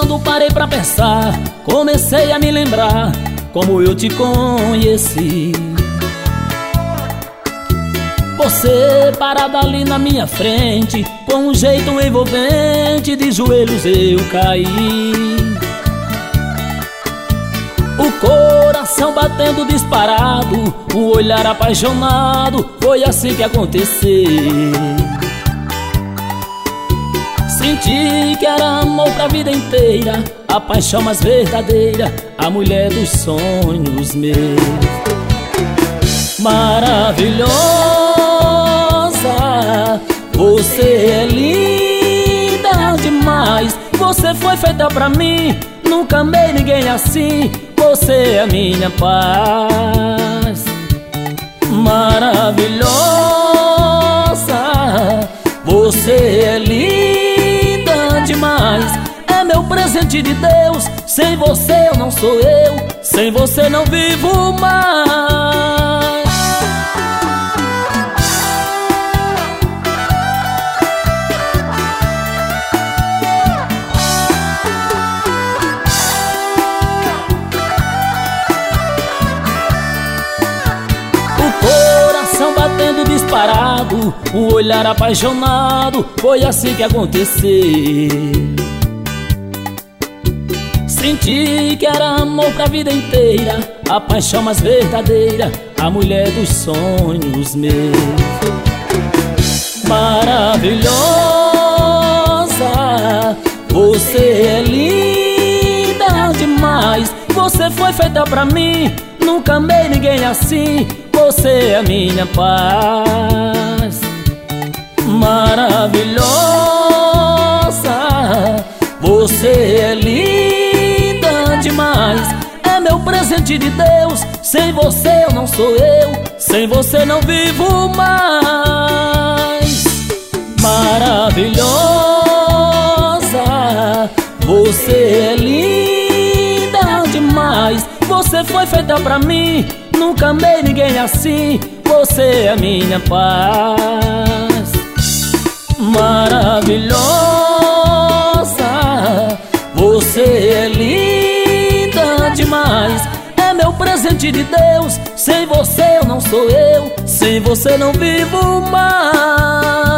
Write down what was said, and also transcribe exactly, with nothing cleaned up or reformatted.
Quando parei pra pensar, comecei a me lembrar como eu te conheci. Você parada ali na minha frente, com um jeito envolvente, de joelhos eu caí. O coração batendo disparado, o olhar apaixonado, foi assim que aconteceu. Senti que era amor pra vida inteira, a paixão mais verdadeira, a mulher dos sonhos meus. Maravilhosa, você é linda demais. Você foi feita pra mim, nunca amei ninguém assim. Você é a minha paz. Maravilhosa, você é linda demais. É meu presente de Deus. Sem você eu não sou eu, sem você não vivo mais. Batendo disparado, o olhar apaixonado, foi assim que aconteceu. Senti que era amor pra vida inteira, a paixão mais verdadeira, a mulher dos sonhos meus. Maravilhosa, você é linda demais. Você foi feita pra mim, nunca amei ninguém assim. Você é a minha paz. Maravilhosa, você é linda demais. É meu presente de Deus. Sem você eu não sou eu, sem você não vivo mais. Maravilhosa, você é linda demais. Você foi feita pra mim, nunca amei ninguém assim. Você é a minha paz. Maravilhosa, você é linda demais. É meu presente de Deus. Sem você eu não sou eu, sem você não vivo mais.